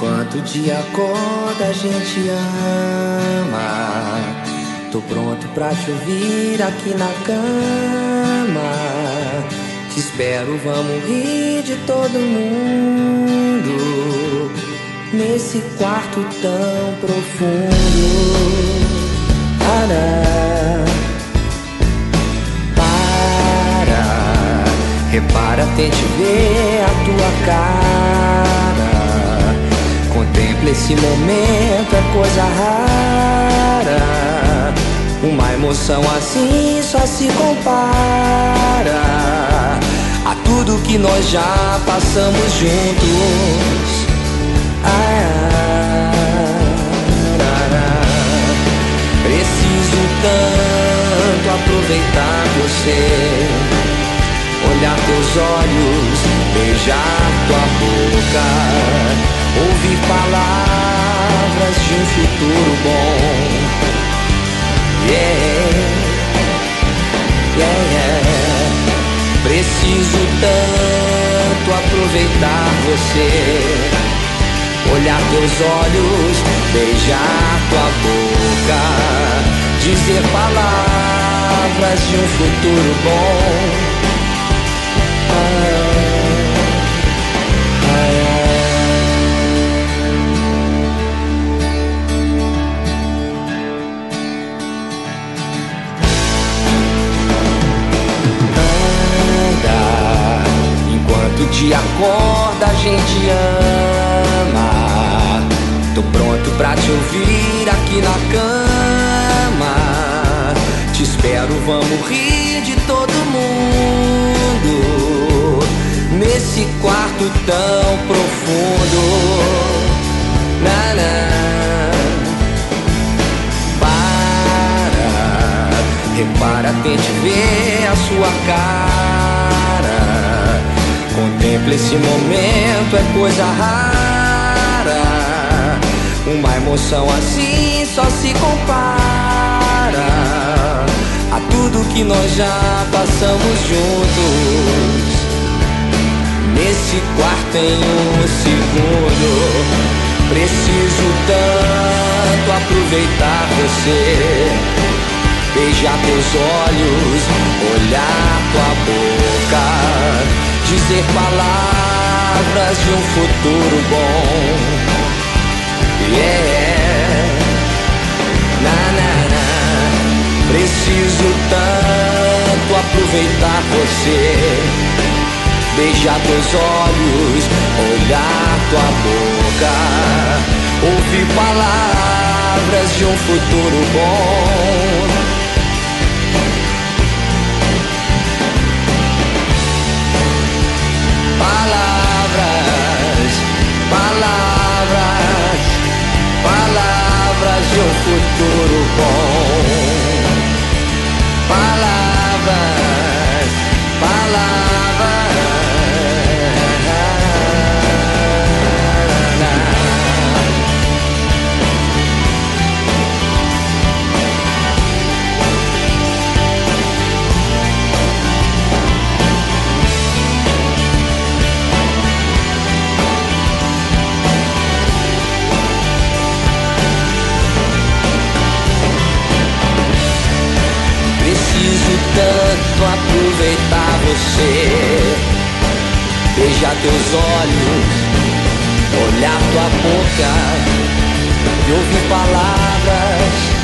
Enquanto o dia acorda, a gente ama. Tô pronto pra te ouvir aqui na cama. Te espero, vamos rir de todo mundo nesse quarto tão profundo. Para, repara, tente ver a tua cara. Contempla esse momento, é coisa rara. Uma emoção assim só se compara a tudo que nós já passamos juntos. Preciso tanto aproveitar você, olhar teus olhos, beijar tua boca, ouvir palavras de um futuro bom. Preciso tanto aproveitar você, olhar teus olhos, beijar tua boca, dizer palavras de um futuro bom. Enquanto o dia acorda, a gente ama. Tô pronto pra te ouvir aqui na cama. Te espero, vamos rir de todo mundo nesse quarto tão profundo. Para, repara, tente ver a sua cara. Contempla esse momento, é coisa rara. Uma emoção assim só se compara a tudo que nós já passamos juntos nesse quarto em um segundo. Preciso tanto aproveitar você, beijar teus olhos, olhar tua boca, dizer palavras de um futuro bom. Preciso tanto aproveitar você, beijar teus olhos, olhar tua boca, ouvir palavras de um futuro bom. Palavras de um futuro bom. Palavras. Preciso tanto aproveitar você, beijar teus olhos, olhar tua boca e ouvir palavras